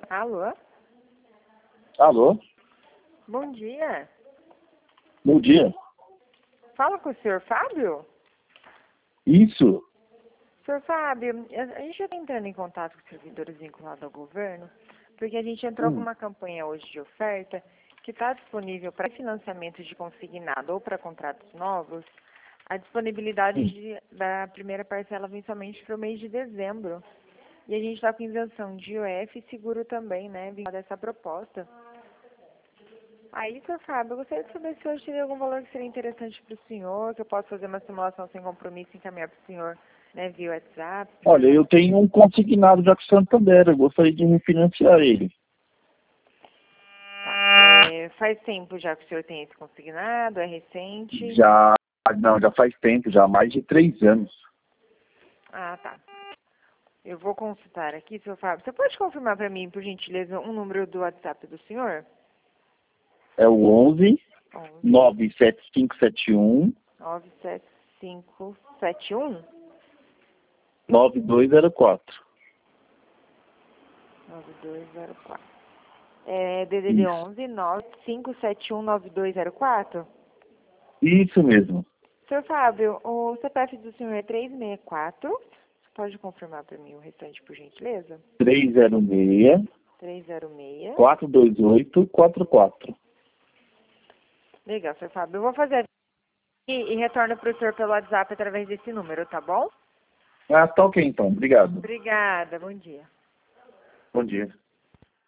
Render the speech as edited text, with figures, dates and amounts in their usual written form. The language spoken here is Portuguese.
Alô? Alô? Bom dia. Bom dia. Fala com o senhor Fábio? Isso. Senhor Fábio, a gente já está entrando em contato com servidores vinculados ao governo, porque a gente entrou com uma campanha hoje de oferta que está disponível para financiamento de consignado ou para contratos novos. A disponibilidade da primeira parcela vem somente para o mês de dezembro. E a gente está com isenção de IOF e seguro também, né, vinculado a essa proposta. Aí, senhor Fábio, eu gostaria de saber se hoje teria algum valor que seria interessante para o senhor, que eu possa fazer uma simulação sem compromisso e encaminhar para o senhor, né, via WhatsApp. Olha, eu tenho um consignado já com Santander, eu gostaria de refinanciar ele. Tá. Faz tempo já que o senhor tem esse consignado, é recente? Já faz tempo, já há mais de 3 anos. Ah, tá. Eu vou consultar aqui, senhor Fábio. Você pode confirmar para mim, por gentileza, um número do WhatsApp do senhor? É o 11 11 97571 97571 9204. 9204. DDD Isso. 11 9571 9204? Isso mesmo. Senhor Fábio, o CPF do senhor é 364. Você pode confirmar para mim o restante, por gentileza? 306 306. 428 44. Legal, senhor Fábio. Eu vou fazer e retorno para o senhor pelo WhatsApp através desse número, tá bom? Ah, tá ok então. Obrigado. Obrigada, bom dia. Bom dia.